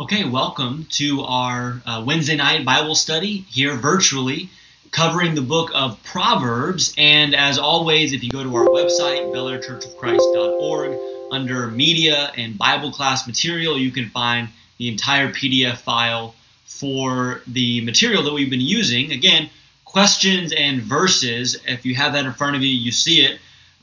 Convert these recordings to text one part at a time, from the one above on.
Okay, welcome to our Wednesday night Bible study here virtually, covering the book of Proverbs. And as always, if you go to our website, bellairchurchofchrist.org, under Media and Bible Class Material, you can find the entire PDF file for the material that we've been using. Again, questions and verses, if you have that in front of you, you see it,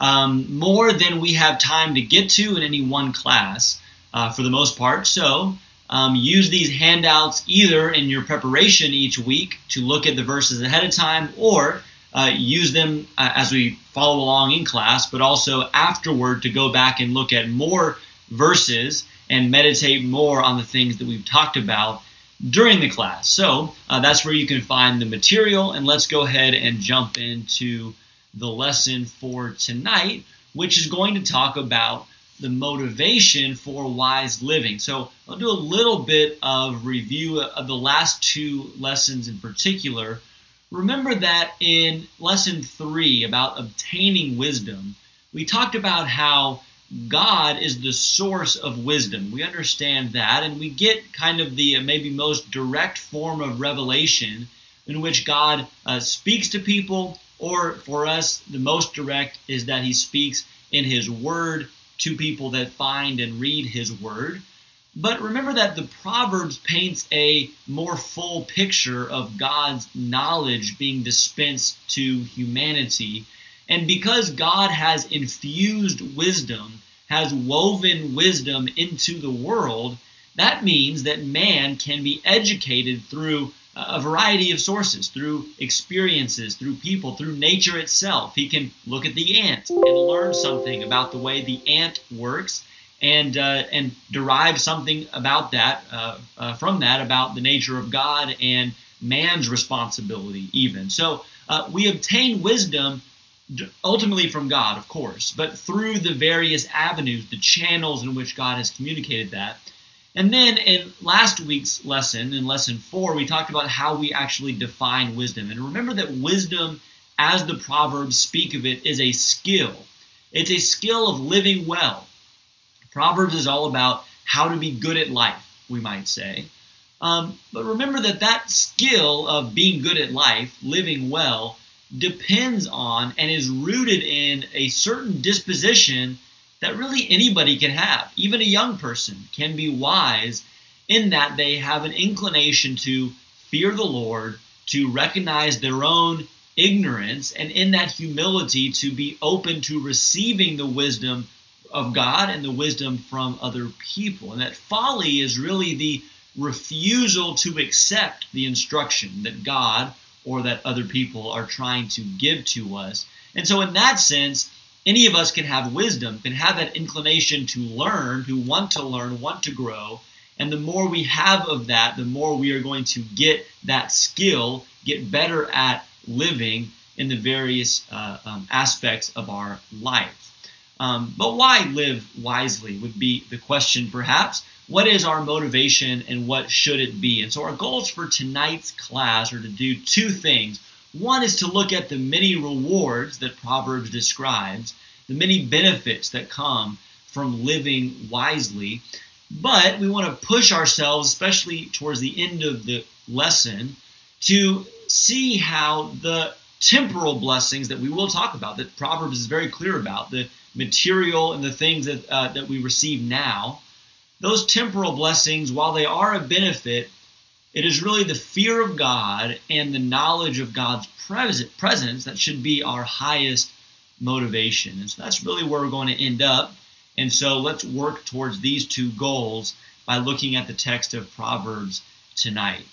more than we have time to get to in any one class for the most part. So, use these handouts either in your preparation each week to look at the verses ahead of time, or use them as we follow along in class, but also afterward to go back and look at more verses and meditate more on the things that we've talked about during the class. So that's where you can find the material, and let's go ahead and jump into the lesson for tonight, which is going to talk about the motivation for wise living. So I'll do a little bit of review of the last two lessons in particular. Remember that in lesson 3 about obtaining wisdom, we talked about how God is the source of wisdom. We understand that, and we get kind of the maybe most direct form of revelation in which God speaks to people, or for us, the most direct is that he speaks in his word to people that find and read his word. But remember that the Proverbs paints a more full picture of God's knowledge being dispensed to humanity. And because God has infused wisdom, has woven wisdom into the world, that means that man can be educated through a variety of sources, through experiences, through people, through nature itself. He can look at the ant and learn something about the way the ant works, and derive something about that, from that, about the nature of God and man's responsibility even. So we obtain wisdom ultimately from God, of course, but through the various avenues, the channels in which God has communicated that. And then in last week's lesson, in lesson 4, we talked about how we actually define wisdom. And remember that wisdom, as the Proverbs speak of it, is a skill. It's a skill of living well. Proverbs is all about how to be good at life, we might say. But remember that that skill of being good at life, living well, depends on and is rooted in a certain disposition that really anybody can have. Even a young person can be wise in that they have an inclination to fear the Lord, to recognize their own ignorance, and in that humility to be open to receiving the wisdom of God and the wisdom from other people. And that folly is really the refusal to accept the instruction that God or that other people are trying to give to us. And so in that sense, any of us can have wisdom, can have that inclination to learn, want to grow. And the more we have of that, the more we are going to get that skill, get better at living in the various aspects of our life. But why live wisely would be the question, perhaps. What is our motivation and what should it be? And so our goals for tonight's class are to do two things. One is to look at the many rewards that Proverbs describes, the many benefits that come from living wisely. But we want to push ourselves, especially towards the end of the lesson, to see how the temporal blessings that we will talk about, that Proverbs is very clear about, the material and the things that we receive now, those temporal blessings, while they are a benefit, it is really the fear of God and the knowledge of God's presence that should be our highest motivation. And so that's really where we're going to end up. And so let's work towards these two goals by looking at the text of Proverbs tonight.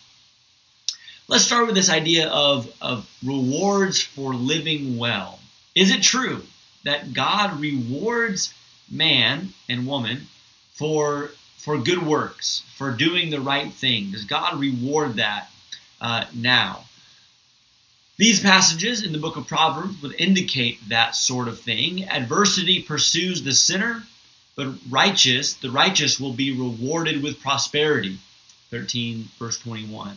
Let's start with this idea of rewards for living well. Is it true that God rewards man and woman for good works, for doing the right thing? Does God reward that now? These passages in the book of Proverbs would indicate that sort of thing. Adversity pursues the sinner, but the righteous will be rewarded with prosperity. 13 verse 21.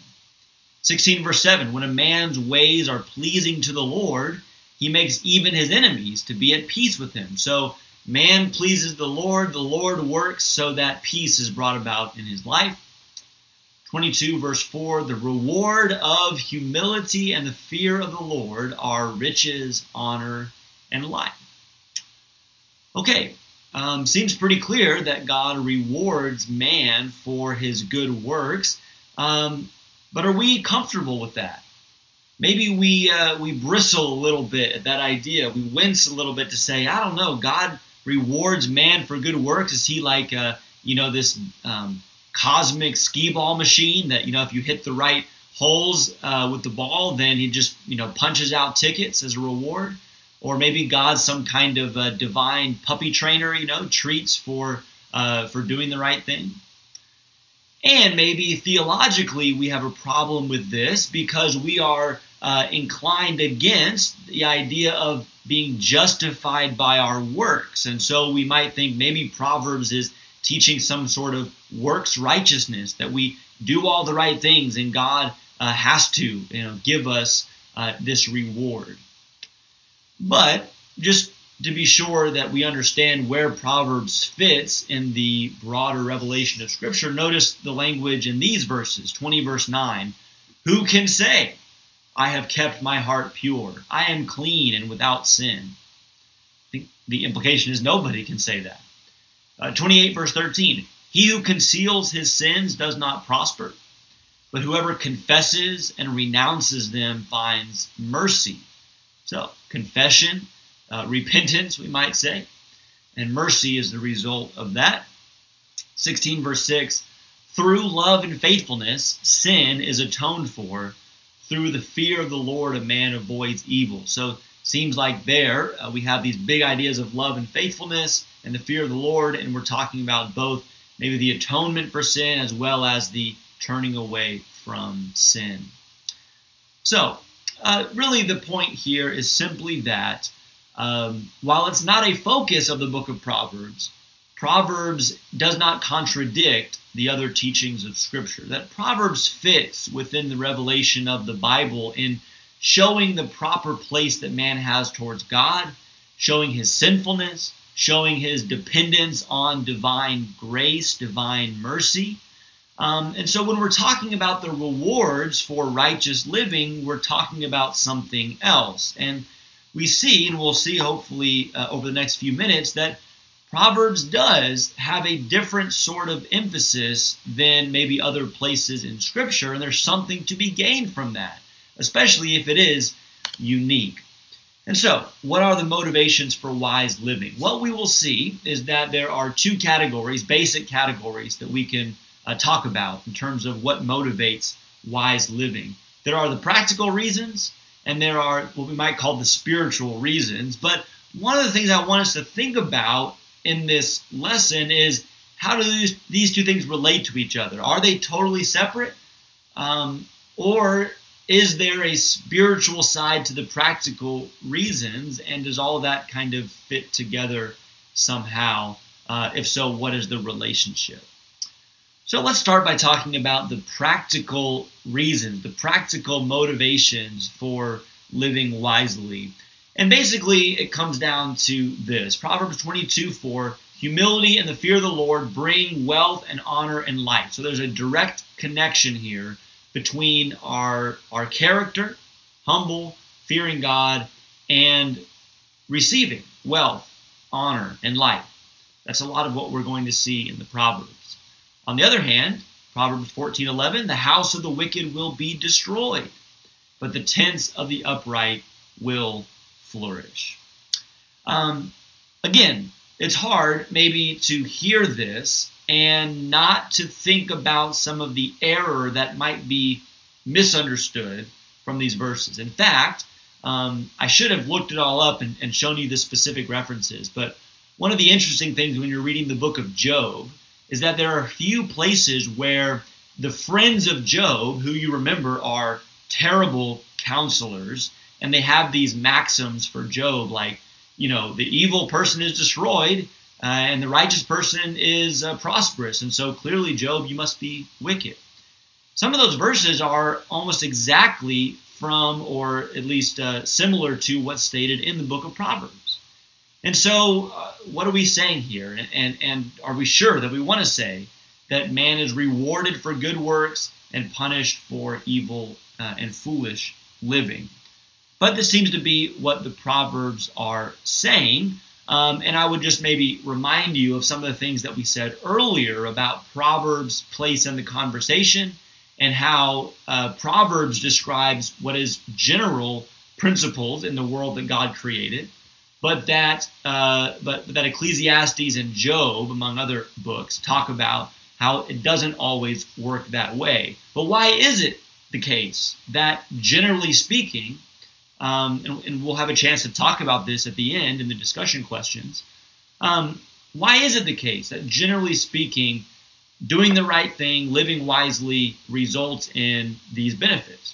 16 verse 7, when a man's ways are pleasing to the Lord, he makes even his enemies to be at peace with him. So man pleases the Lord works so that peace is brought about in his life. 22 verse 4, the reward of humility and the fear of the Lord are riches, honor, and life. Okay, seems pretty clear that God rewards man for his good works, but are we comfortable with that? Maybe we bristle a little bit at that idea. We wince a little bit to say, I don't know, God rewards man for good works. Is he like this cosmic skee ball machine that if you hit the right holes with the ball, then he just punches out tickets as a reward? Or maybe God's some kind of divine puppy trainer, treats for doing the right thing. And maybe theologically we have a problem with this because we are inclined against the idea of being justified by our works. And so we might think maybe Proverbs is teaching some sort of works righteousness, that we do all the right things and God has to give us this reward. But just to be sure that we understand where Proverbs fits in the broader revelation of Scripture, notice the language in these verses, 20 verse 9. Who can say, I have kept my heart pure, I am clean and without sin? I think the implication is nobody can say that. 28 verse 13. He who conceals his sins does not prosper, but whoever confesses and renounces them finds mercy. So, confession, repentance, we might say, and mercy is the result of that. 16 verse 6, through love and faithfulness, sin is atoned for. Through the fear of the Lord, a man avoids evil. So, seems like there we have these big ideas of love and faithfulness and the fear of the Lord, and we're talking about both maybe the atonement for sin as well as the turning away from sin. So, really the point here is simply that while it's not a focus of the book of Proverbs, Proverbs does not contradict the other teachings of Scripture. That Proverbs fits within the revelation of the Bible in showing the proper place that man has towards God, showing his sinfulness, showing his dependence on divine grace, divine mercy. And so when we're talking about the rewards for righteous living, we're talking about something else. And we see, and we'll see hopefully over the next few minutes, that Proverbs does have a different sort of emphasis than maybe other places in Scripture, and there's something to be gained from that, especially if it is unique. And so, what are the motivations for wise living? What we will see is that there are two categories, basic categories, that we can talk about in terms of what motivates wise living. There are the practical reasons, and there are what we might call the spiritual reasons. But one of the things I want us to think about in this lesson is, how do these two things relate to each other? Are they totally separate? Or is there a spiritual side to the practical reasons, and does all of that kind of fit together somehow? If so, what is the relationship? So let's start by talking about the practical reasons, the practical motivations for living wisely. And basically, it comes down to this. Proverbs 22:4, humility and the fear of the Lord bring wealth and honor and life. So there's a direct connection here between our character, humble, fearing God, and receiving wealth, honor, and life. That's a lot of what we're going to see in the Proverbs. On the other hand, Proverbs 14:11, the house of the wicked will be destroyed, but the tents of the upright will flourish. Again, it's hard maybe to hear this and not to think about some of the error that might be misunderstood from these verses. In fact, I should have looked it all up and shown you the specific references, but one of the interesting things when you're reading the book of Job is that there are a few places where the friends of Job, who you remember are terrible counselors, and they have these maxims for Job, like, the evil person is destroyed and the righteous person is prosperous. And so clearly, Job, you must be wicked. Some of those verses are almost exactly from, or at least similar to, what's stated in the book of Proverbs. And so what are we saying here? And are we sure that we want to say that man is rewarded for good works and punished for evil and foolish living. But this seems to be what the Proverbs are saying. And I would just maybe remind you of some of the things that we said earlier about Proverbs' place in the conversation and how Proverbs describes what is general principles in the world that God created, but that Ecclesiastes and Job, among other books, talk about how it doesn't always work that way. But why is it the case that, generally speaking, and we'll have a chance to talk about this at the end in the discussion questions, why is it the case that, generally speaking, doing the right thing, living wisely, results in these benefits?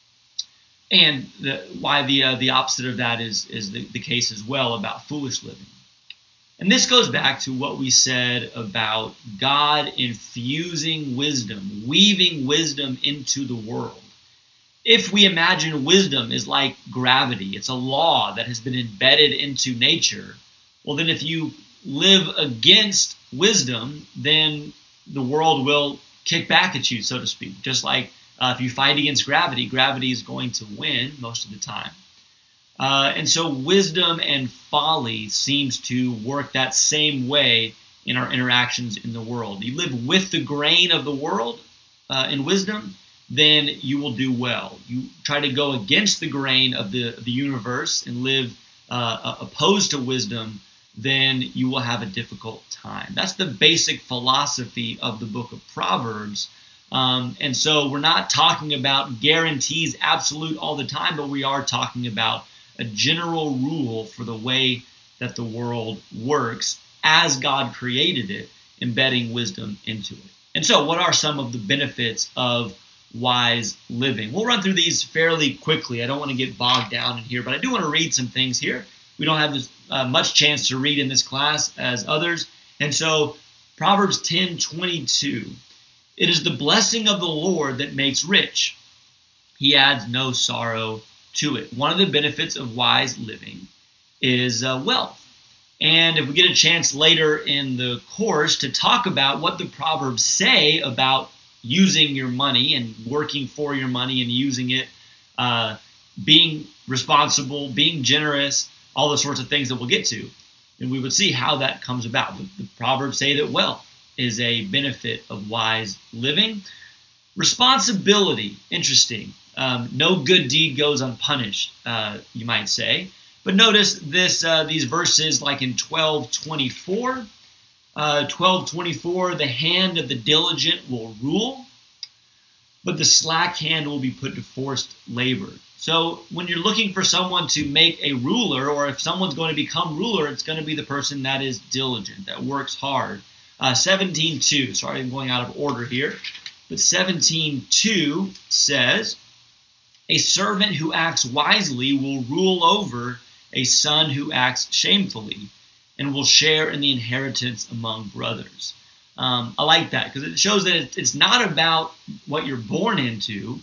And why the opposite of that is the case as well about foolish living. And this goes back to what we said about God infusing wisdom, weaving wisdom into the world. If we imagine wisdom is like gravity, it's a law that has been embedded into nature, well, then if you live against wisdom, then the world will kick back at you, so to speak. Just like if you fight against gravity, gravity is going to win most of the time. And so wisdom and folly seems to work that same way in our interactions in the world. You live with the grain of the world in wisdom, then you will do well. You try to go against the grain of the universe and live opposed to wisdom, then you will have a difficult time. That's the basic philosophy of the book of Proverbs. And so we're not talking about guarantees absolute all the time, but we are talking about a general rule for the way that the world works as God created it, embedding wisdom into it. And so what are some of the benefits of wise living? We'll run through these fairly quickly. I don't want to get bogged down in here, but I do want to read some things here. We don't have as much chance to read in this class as others. And so Proverbs 10:22, it is the blessing of the Lord that makes rich. He adds no sorrow to it. One of the benefits of wise living is wealth. And if we get a chance later in the course to talk about what the Proverbs say about using your money and working for your money and using it, being responsible, being generous, all the sorts of things that we'll get to, and we would see how that comes about. The Proverbs say that wealth is a benefit of wise living. Responsibility, interesting. No good deed goes unpunished, you might say. But notice these verses like in 12:24. 12:24, the hand of the diligent will rule, but the slack hand will be put to forced labor. So when you're looking for someone to make a ruler, or if someone's going to become ruler, it's going to be the person that is diligent, that works hard. 17:2, sorry, I'm going out of order here, but 17:2 says, a servant who acts wisely will rule over a son who acts shamefully, and will share in the inheritance among brothers. I like that because it shows that it's not about what you're born into.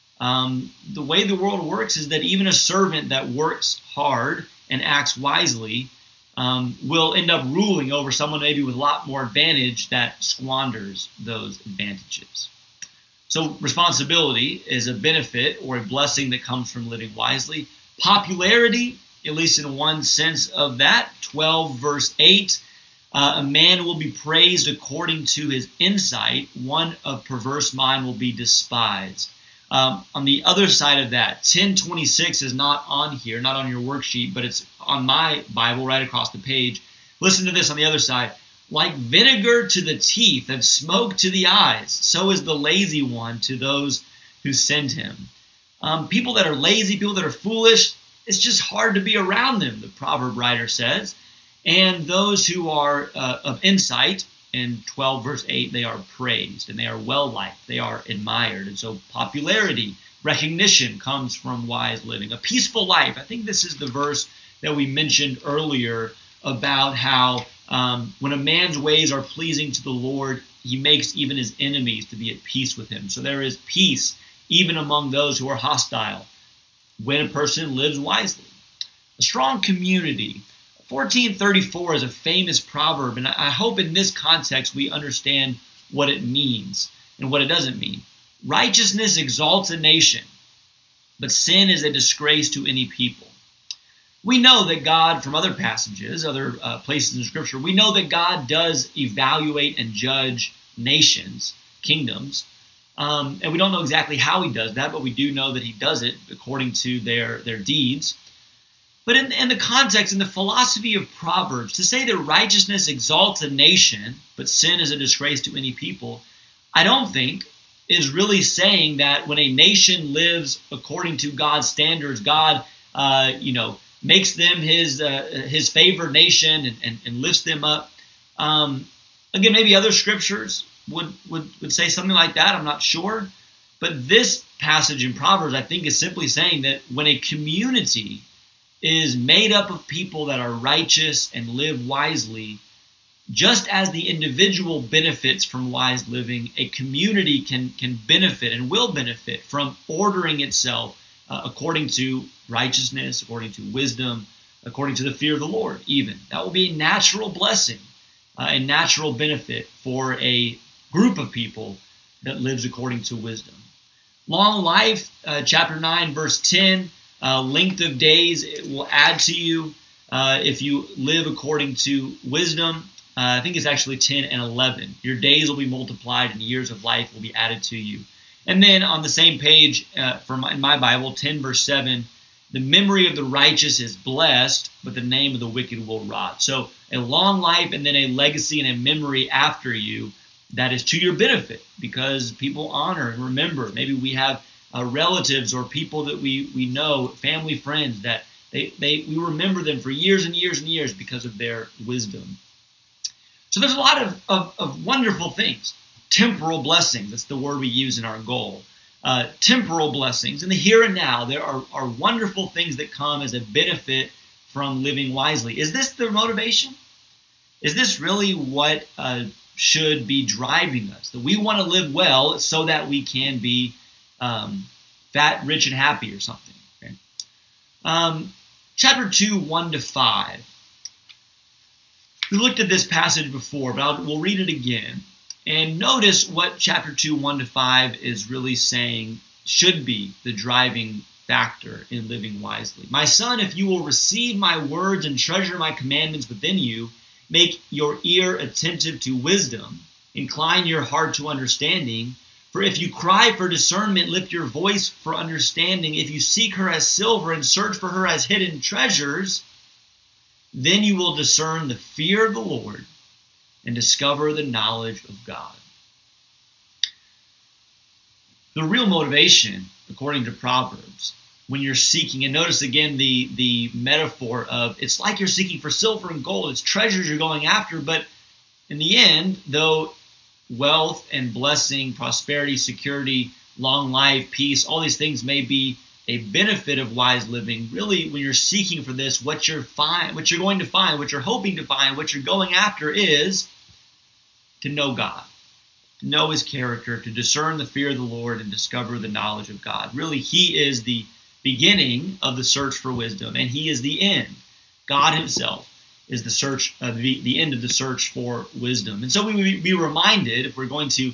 The way the world works is that even a servant that works hard and acts wisely will end up ruling over someone maybe with a lot more advantage that squanders those advantages. So responsibility is a benefit or a blessing that comes from living wisely. Popularity, at least in one sense of that, 12 verse 8, a man will be praised according to his insight. One of perverse mind will be despised. On the other side of that, 10:26 is not on here, not on your worksheet, but it's on my Bible right across the page. Listen to this on the other side. Like vinegar to the teeth and smoke to the eyes, so is the lazy one to those who send him. People that are lazy, people that are foolish, it's just hard to be around them, the proverb writer says. And those who are of insight, in 12 verse 8, they are praised and they are well-liked, they are admired. And so popularity, recognition comes from wise living. A peaceful life, I think this is the verse that we mentioned earlier about how when a man's ways are pleasing to the Lord, he makes even his enemies to be at peace with him. So there is peace even among those who are hostile when a person lives wisely. A strong community. 14:34 is a famous proverb, and I hope in this context we understand what it means and what it doesn't mean. Righteousness exalts a nation, but sin is a disgrace to any people. We know that God, from other passages, other places in Scripture, we know that God does evaluate and judge nations, kingdoms, and we don't know exactly how he does that, but we do know that he does it according to their deeds. But in the context, in the philosophy of Proverbs, to say that righteousness exalts a nation, but sin is a disgrace to any people, I don't think is really saying that when a nation lives according to God's standards, God, makes them his favored nation and lifts them up. Again, maybe other scriptures would say something like that. I'm not sure. But this passage in Proverbs, I think, is simply saying that when a community is made up of people that are righteous and live wisely, just as the individual benefits from wise living, a community can benefit and will benefit from ordering itself according to righteousness, according to wisdom, according to the fear of the Lord even. That will be a natural blessing, a natural benefit for a group of people that lives according to wisdom. Long life, chapter 9, verse 10, length of days it will add to you if you live according to wisdom. I think it's actually 10 and 11. Your days will be multiplied and years of life will be added to you. And then on the same page in my Bible, 10 verse 7, the memory of the righteous is blessed, but the name of the wicked will rot. So a long life and then a legacy and a memory after you that is to your benefit because people honor and remember. Maybe we have relatives or people that we know, family, friends, that we remember them for years and years and years because of their wisdom. So there's a lot of wonderful things. Temporal blessings, that's the word we use in our goal. Temporal blessings. In the here and now, there are wonderful things that come as a benefit from living wisely. Is this the motivation? Is this really what should be driving us? That we want to live well so that we can be fat, rich, and happy or something. Okay? Chapter 2, 1-5. We looked at this passage before, but we'll read it again. And notice what chapter 2, 1-5 is really saying should be the driving factor in living wisely. My son, if you will receive my words and treasure my commandments within you, make your ear attentive to wisdom, incline your heart to understanding. For if you cry for discernment, lift your voice for understanding. If you seek her as silver and search for her as hidden treasures, then you will discern the fear of the Lord and discover the knowledge of God. The real motivation, according to Proverbs, when you're seeking, and notice again the metaphor of it's like you're seeking for silver and gold, it's treasures you're going after, but in the end, though wealth and blessing, prosperity, security, long life, peace, all these things may be a benefit of wise living, really when you're seeking for this, what you're going to find, what you're hoping to find, what you're going after is to know God, to know his character, to discern the fear of the Lord and discover the knowledge of God. Really, he is the beginning of the search for wisdom, and he is the end. God himself is the search, the end of the search for wisdom. And so we would be reminded, if we're going to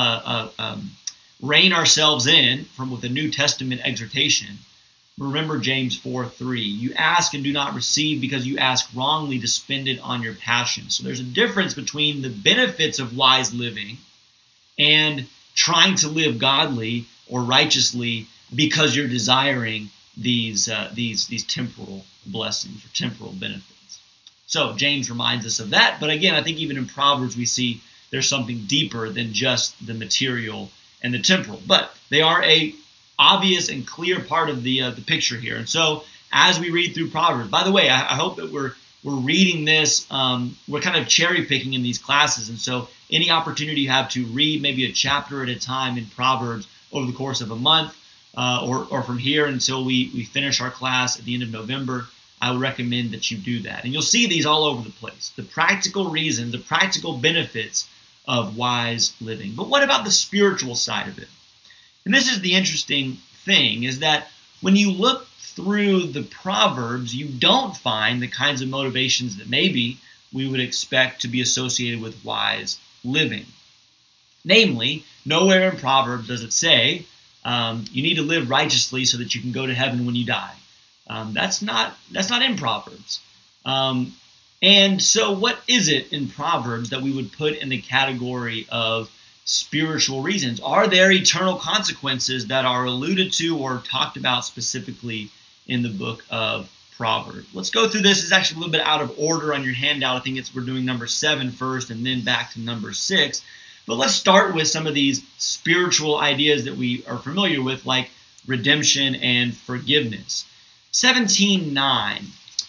rein ourselves in with a New Testament exhortation, remember James 4:3. You ask and do not receive because you ask wrongly to spend it on your passions. So there's a difference between the benefits of wise living and trying to live godly or righteously because you're desiring these temporal blessings or temporal benefits. So James reminds us of that. But again, I think even in Proverbs we see there's something deeper than just the material and the temporal. But they are a obvious and clear part of the picture here. And so as we read through Proverbs, by the way, I hope that we're reading this, we're kind of cherry picking in these classes. And so any opportunity you have to read maybe a chapter at a time in Proverbs over the course of a month, or from here until we finish our class at the end of November, I would recommend that you do that. And you'll see these all over the place. The practical reasons, the practical benefits of wise living. But what about the spiritual side of it? And this is the interesting thing, is that when you look through the Proverbs, you don't find the kinds of motivations that maybe we would expect to be associated with wise living. Namely, nowhere in Proverbs does it say you need to live righteously so that you can go to heaven when you die. That's not in Proverbs. And so what is it in Proverbs that we would put in the category of spiritual reasons? Are there eternal consequences that are alluded to or talked about specifically in the book of Proverbs? Let's go through this. It's actually a little bit out of order on your handout. I think we're doing number 7 first and then back to number 6. But let's start with some of these spiritual ideas that we are familiar with, like redemption and forgiveness. 17:9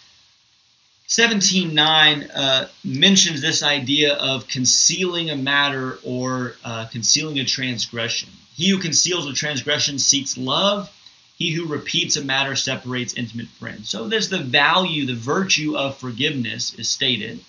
mentions this idea of concealing a matter or concealing a transgression. He who conceals a transgression seeks love. He who repeats a matter separates intimate friends. So there's the value, the virtue of forgiveness is stated.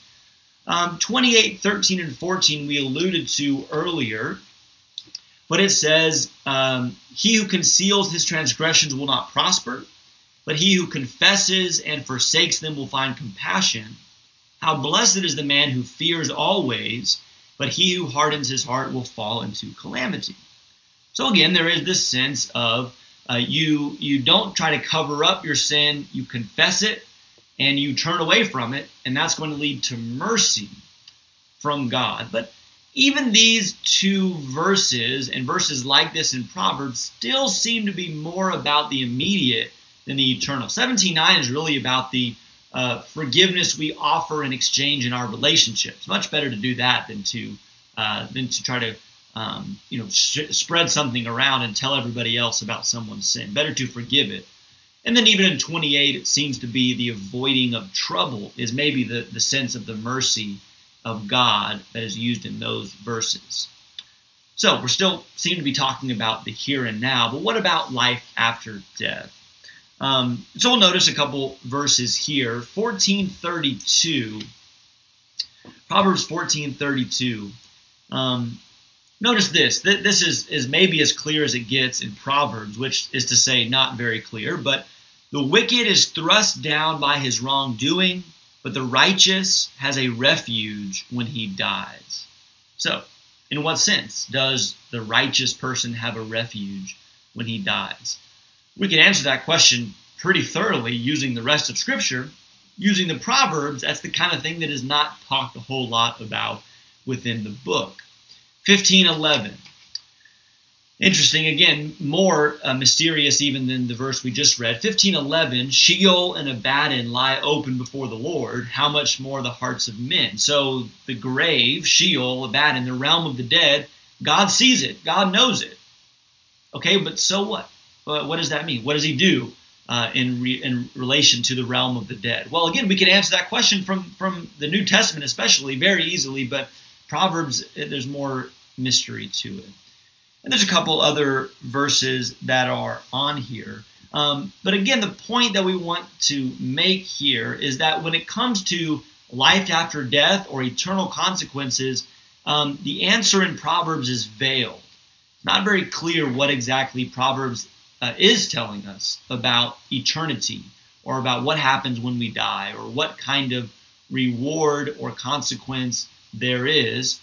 28:13 and 14 we alluded to earlier, but it says, he who conceals his transgressions will not prosper, but he who confesses and forsakes them will find compassion. How blessed is the man who fears always, but he who hardens his heart will fall into calamity. So again, there is this sense of you don't try to cover up your sin, you confess it, and you turn away from it, and that's going to lead to mercy from God. But even these two verses and verses like this in Proverbs still seem to be more about the immediate than the eternal. 17:9 is really about the forgiveness we offer in exchange in our relationships. Much better to do that than to try to spread something around and tell everybody else about someone's sin. Better to forgive it. And then even in 28, it seems to be the avoiding of trouble is maybe the sense of the mercy of God that is used in those verses. So we're still seem to be talking about the here and now, but what about life after death? So we'll notice a couple verses here. 14:32, Proverbs 14:32. Notice this. This is maybe as clear as it gets in Proverbs, which is to say not very clear. But the wicked is thrust down by his wrongdoing, but the righteous has a refuge when he dies. So, in what sense does the righteous person have a refuge when he dies? We can answer that question pretty thoroughly using the rest of Scripture. Using the Proverbs, that's the kind of thing that is not talked a whole lot about within the book. 15:11. Interesting, again, more mysterious even than the verse we just read. 15:11, Sheol and Abaddon lie open before the Lord, how much more the hearts of men. So the grave, Sheol, Abaddon, the realm of the dead, God sees it, God knows it. Okay, but so what? What does that mean? What does he do in relation to the realm of the dead? Well, again, we can answer that question from the New Testament especially very easily, but Proverbs, there's more mystery to it. And there's a couple other verses that are on here. But again, the point that we want to make here is that when it comes to life after death or eternal consequences, the answer in Proverbs is veiled. It's not very clear what exactly Proverbs is telling us about eternity or about what happens when we die or what kind of reward or consequence there is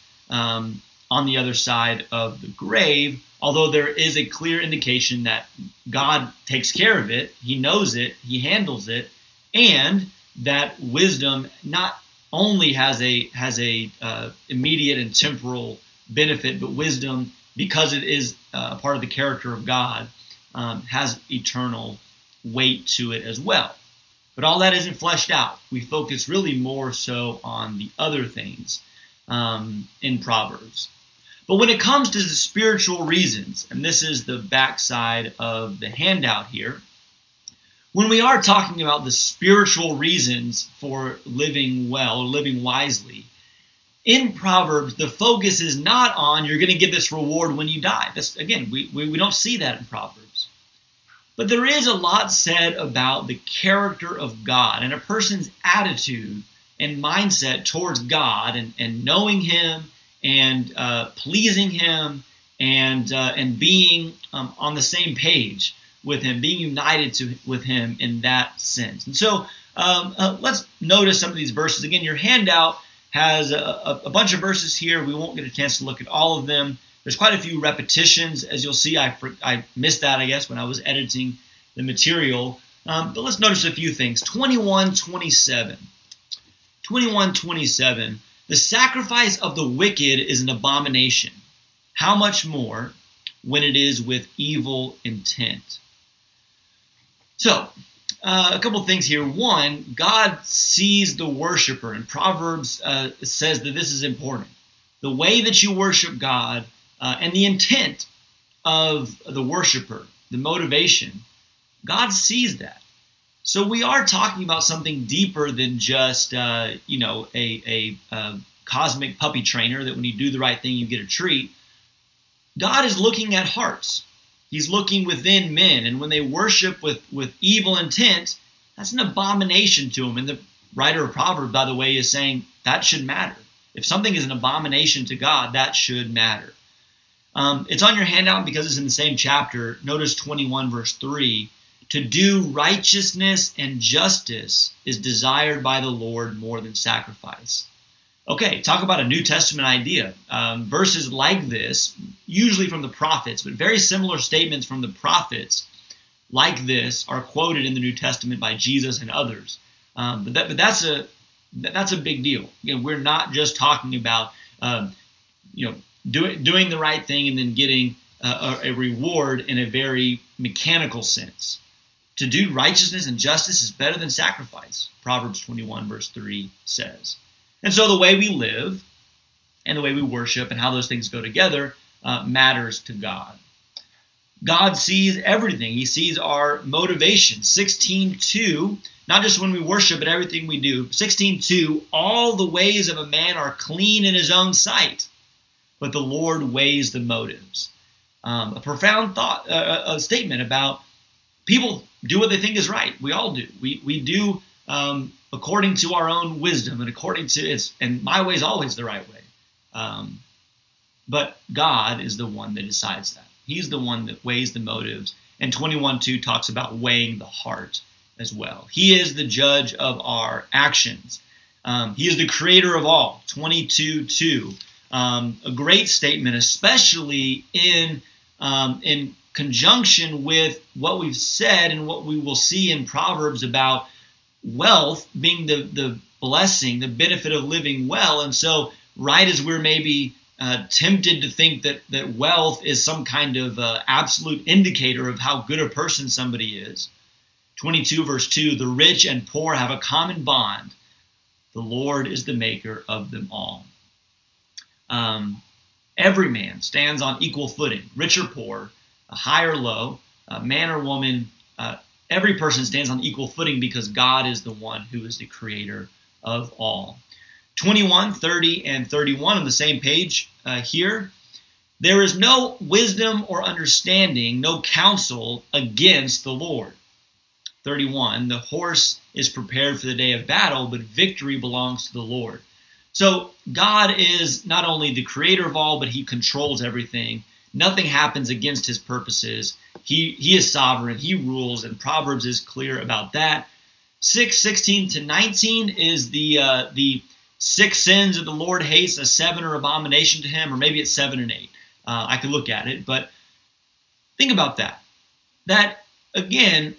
on the other side of the grave, although there is a clear indication that God takes care of it, he knows it, he handles it, and that wisdom not only has a immediate and temporal benefit, but wisdom, because it is part of the character of God, has eternal weight to it as well. But all that isn't fleshed out. We focus really more so on the other things in Proverbs. But when it comes to the spiritual reasons, and this is the backside of the handout here, when we are talking about the spiritual reasons for living well or living wisely, in Proverbs, the focus is not on you're going to get this reward when you die. Again, we don't see that in Proverbs. But there is a lot said about the character of God and a person's attitude and mindset towards God and knowing him and pleasing him and being on the same page with him, being united with him in that sense. And so let's notice some of these verses. Again, your handout has a bunch of verses here. We won't get a chance to look at all of them, There's quite a few repetitions, as you'll see. I missed that, I guess, when I was editing the material. But let's notice a few things. 21:27. 21:27. The sacrifice of the wicked is an abomination. How much more when it is with evil intent? So, a couple things here. One, God sees the worshiper, and Proverbs says that this is important. The way that you worship God and the intent of the worshiper, the motivation, God sees that. So we are talking about something deeper than just a cosmic puppy trainer that when you do the right thing you get a treat. God is looking at hearts. He's looking within men, and when they worship with evil intent, that's an abomination to him. And the writer of Proverbs, by the way, is saying that should matter. If something is an abomination to God, that should matter. It's on your handout because it's in the same chapter. Notice 21 verse 3. To do righteousness and justice is desired by the Lord more than sacrifice. Okay, talk about a New Testament idea. Verses like this, usually from the prophets, but very similar statements from the prophets like this are quoted in the New Testament by Jesus and others. But that's a big deal. Again, we're not just talking about doing the right thing and then getting a reward in a very mechanical sense. To do righteousness and justice is better than sacrifice, Proverbs 21 verse 3 says. And so the way we live and the way we worship and how those things go together matters to God. God sees everything. He sees our motivation. 16:2, not just when we worship, but everything we do. 16:2, all the ways of a man are clean in his own sight, but the Lord weighs the motives. A profound thought, a statement about people do what they think is right. We all do. We do according to our own wisdom and according to and my way is always the right way. But God is the one that decides that. He's the one that weighs the motives. And 21:2 talks about weighing the heart as well. He is the judge of our actions. He is the creator of all. 22:2. A great statement, especially in conjunction with what we've said and what we will see in Proverbs about wealth being the blessing, the benefit of living well. And so right as we're maybe tempted to think that wealth is some kind of absolute indicator of how good a person somebody is, 22 verse 2, the rich and poor have a common bond. The Lord is the maker of them all. Every man stands on equal footing, rich or poor, high or low, man or woman, every person stands on equal footing because God is the one who is the creator of all. 21, 30, and 31 on the same page here. There is no wisdom or understanding, no counsel against the Lord. 31, the horse is prepared for the day of battle, but victory belongs to the Lord. So God is not only the creator of all, but he controls everything. Nothing happens against his purposes. He is sovereign. He rules, and Proverbs is clear about that. 6:16-19 is the 6 sins that the Lord hates. A 7 are abomination to him, or maybe it's 7 and 8. I could look at it, but think about that. That again,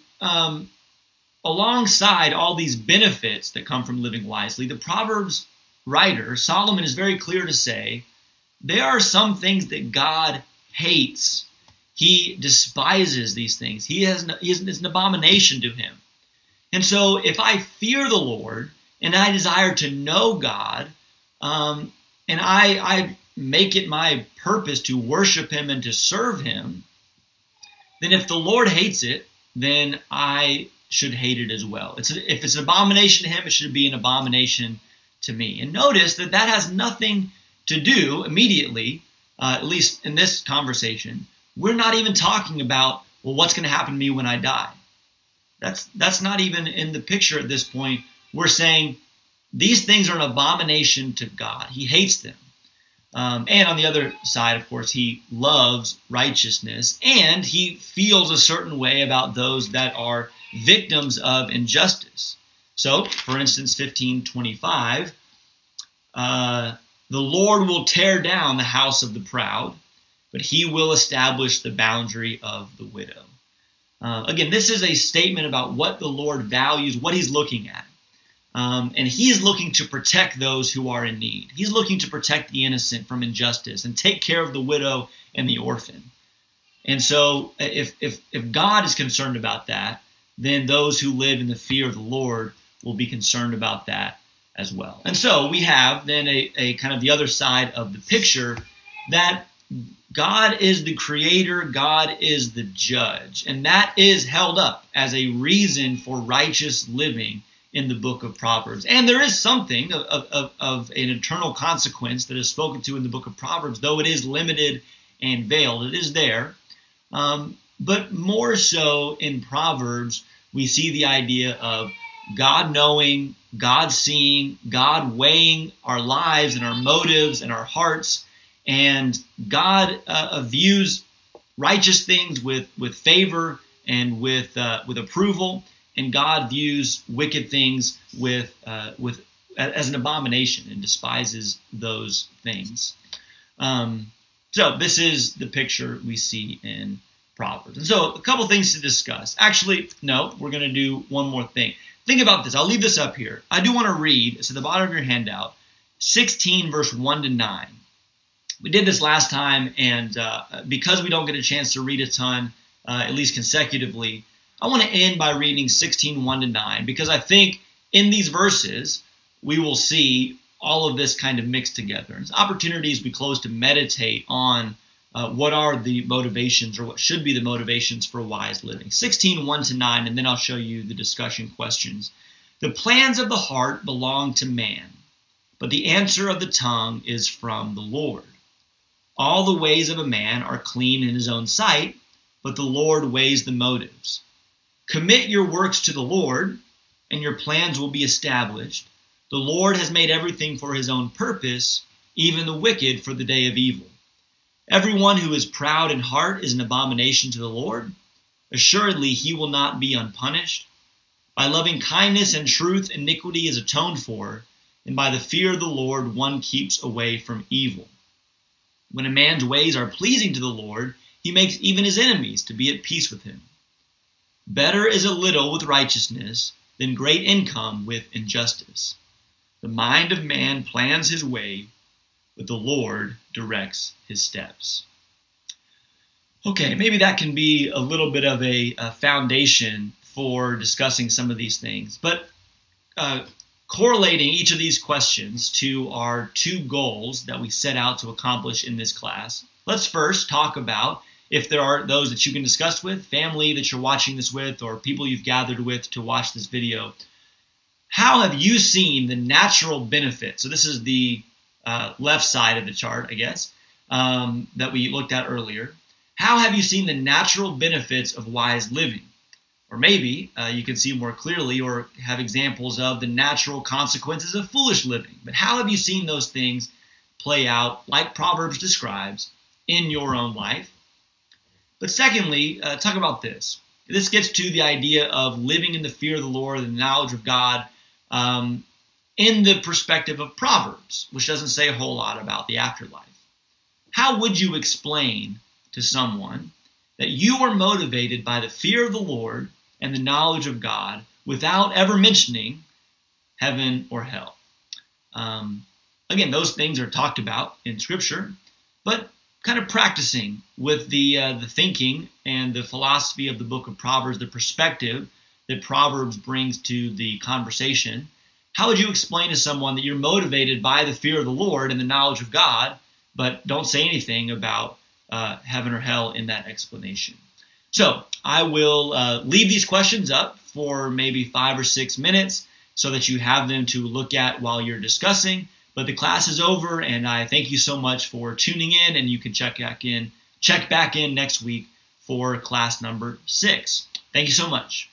alongside all these benefits that come from living wisely, the Proverbs writer Solomon is very clear to say there are some things that God hates. He despises these things. It's an abomination to him. And so if I fear the Lord and I desire to know God, and I make it my purpose to worship him and to serve him, then if the Lord hates it, then I should hate it as well. If it's an abomination to him, it should be an abomination to me. And notice that has nothing to do immediately, at least in this conversation. We're not even talking about, well, what's going to happen to me when I die? That's not even in the picture at this point. We're saying these things are an abomination to God. He hates them. And on the other side, of course, he loves righteousness, and he feels a certain way about those that are victims of injustice. So, for instance, 15:25, the Lord will tear down the house of the proud, but he will establish the boundary of the widow. Again, this is a statement about what the Lord values, what he's looking at. And he is looking to protect those who are in need. He's looking to protect the innocent from injustice and take care of the widow and the orphan. And so if God is concerned about that, then those who live in the fear of the Lord will be concerned about that as well. And so we have then a kind of the other side of the picture, that God is the creator, God is the judge, and that is held up as a reason for righteous living in the book of Proverbs. And there is something of an eternal consequence that is spoken to in the book of Proverbs, though it is limited and veiled. It is there. But more so in Proverbs, we see the idea of God knowing, God seeing, God weighing our lives and our motives and our hearts. And God views righteous things with favor and with approval, and God views wicked things with as an abomination and despises those things. So this is the picture we see in Proverbs. And so a couple things to discuss. Actually, no, we're going to do one more thing. Think about this. I'll leave this up here. I do want to read, it's at the bottom of your handout, 16 verse 1 to 9. We did this last time, and because we don't get a chance to read a ton, at least consecutively, I want to end by reading 16, 1 to 9, because I think in these verses, we will see all of this kind of mixed together. It's opportunities we close to meditate on what are the motivations, or what should be the motivations for wise living. 16, 1 to 9, and then I'll show you the discussion questions. The plans of the heart belong to man, but the answer of the tongue is from the Lord. All the ways of a man are clean in his own sight, but the Lord weighs the motives. Commit your works to the Lord, and your plans will be established. The Lord has made everything for his own purpose, even the wicked for the day of evil. Everyone who is proud in heart is an abomination to the Lord. Assuredly, he will not be unpunished. By loving kindness and truth, iniquity is atoned for, and by the fear of the Lord, one keeps away from evil. When a man's ways are pleasing to the Lord, he makes even his enemies to be at peace with him. Better is a little with righteousness than great income with injustice. The mind of man plans his way, but the Lord directs his steps. Okay, maybe that can be a little bit of a foundation for discussing some of these things. But correlating each of these questions to our two goals that we set out to accomplish in this class, let's first talk about, if there are those that you can discuss with, family that you're watching this with, or people you've gathered with to watch this video, how have you seen the natural benefits? So this is the left side of the chart, I guess, that we looked at earlier. How have you seen the natural benefits of wise living? Or maybe you can see more clearly or have examples of the natural consequences of foolish living. But how have you seen those things play out, like Proverbs describes, in your own life? But secondly, talk about this. This gets to the idea of living in the fear of the Lord and the knowledge of God in the perspective of Proverbs, which doesn't say a whole lot about the afterlife. How would you explain to someone that you are motivated by the fear of the Lord and the knowledge of God without ever mentioning heaven or hell? Again, those things are talked about in Scripture, but kind of practicing with the thinking and the philosophy of the book of Proverbs, the perspective that Proverbs brings to the conversation. How would you explain to someone that you're motivated by the fear of the Lord and the knowledge of God, but don't say anything about heaven or hell in that explanation? So I will leave these questions up for maybe 5 or 6 minutes so that you have them to look at while you're discussing. But the class is over, and I thank you so much for tuning in, and you can check back in next week for class number 6. Thank you so much.